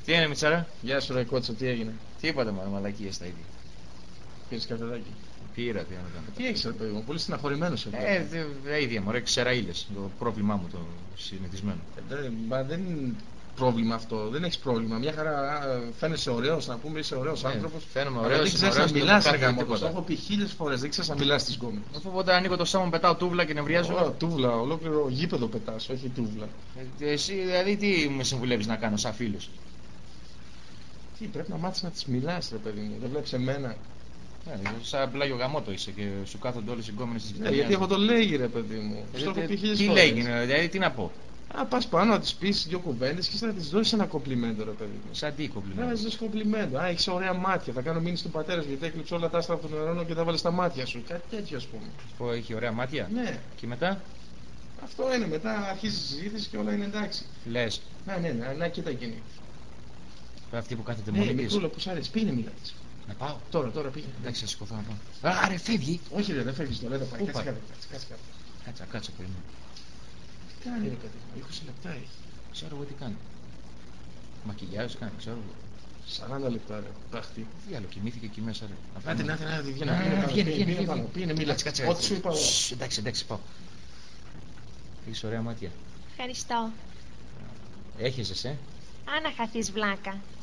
Τι είναι, Μιτσάρα? Γεια σου, ρε κότσο, τι έγινε? Τίποτα, μαλακίες τα ίδια. Πήρες καφεδάκι? Πήρα, τι να κάνω. Τι έχεις, ρε παιδί μου, πολύ στεναχωρημένος εδώ. Ίδια μωρέ, ξεραίλες. Το πρόβλημά μου το συνηθισμένο. Μα δεν είναι πρόβλημα αυτό, δεν έχεις πρόβλημα. Μια χαρά φαίνεσαι ωραίος, να πούμε, είσαι ωραίος άνθρωπος. Φαίνομαι Αλλά ωραίος, δεν ξέρεις να μιλάς, το έχω πει 1000 φορές, δεν ξέρεις να μιλάς στις γκόμενες. Αφού όταν ανοίγω το σώμα πετάω τούβλα και νευριάζω. Τούβλα, ολόκληρο γήπεδο πετάς, όχι τούβλα. Εσύ δηλαδή τι με συμβουλεύεις να κάνω σαν φίλος? Τι, πρέπει να μάθεις να τις μιλάς, ρε παιδί μου, δεν βλέπεις εμένα. Σαν πλάγιο γαμότο είσαι και σου κάθονται όλες οι γκόμενες της γειτονιάς. Γιατί έχω το λέγει, ρε παιδί μου. Τι λέγει, δηλαδή τι να πω? Πας πάνω να της πεις δύο κουβέντες και να της δώσεις ένα κομπλιμέντο, ρε παιδί μου. Σαν τι κομπλιμέντο? Να της δώσεις κομπλιμέντο. Έχεις ωραία μάτια. Θα κάνω μήνυση στον πατέρα σου γιατί έκλειψε όλα τα άστρα από τον νερό και τα βάλε στα μάτια σου. Κάτι τέτοιο, ας πούμε. Πω, έχει ωραία μάτια. Ναι. Και μετά? Αυτό είναι. Μετά αρχίζει η συζήτηση και όλα είναι εντάξει. Λες. Ναι, κοίτα εκείνη. Αυτή που κάθεται μόνη της. Μικρούλα που σ' αρέσει, πήγαινε μίλα της. Να πάω. Τώρα πήγαινε. Εντάξει, θα σηκωθώ να πάω. Άρε, φεύγει. Όχι, ρε, δεν φεύγεις το, δεν πάει. Κάτσε, περιμένω. Τι κάνει, ρε παιδί μου, 20 λεπτά έχει. Ξέρω εγώ τι κάνει. Μακιγιάζ κάνει, ξέρω εγώ. 40 λεπτά, ρε, πραχτή. Τι άλλο, κοιμήθηκε εκεί μέσα, ρε. Άντε, να βγαίνει, πήγαινε, μίλα. Κάτσε. Ό,τι σου είπα. Εντάξει, πάω. Έχεις ωραία μάτια. Ευχαριστώ. Έχεις, Αν να χαθείς βλάκα.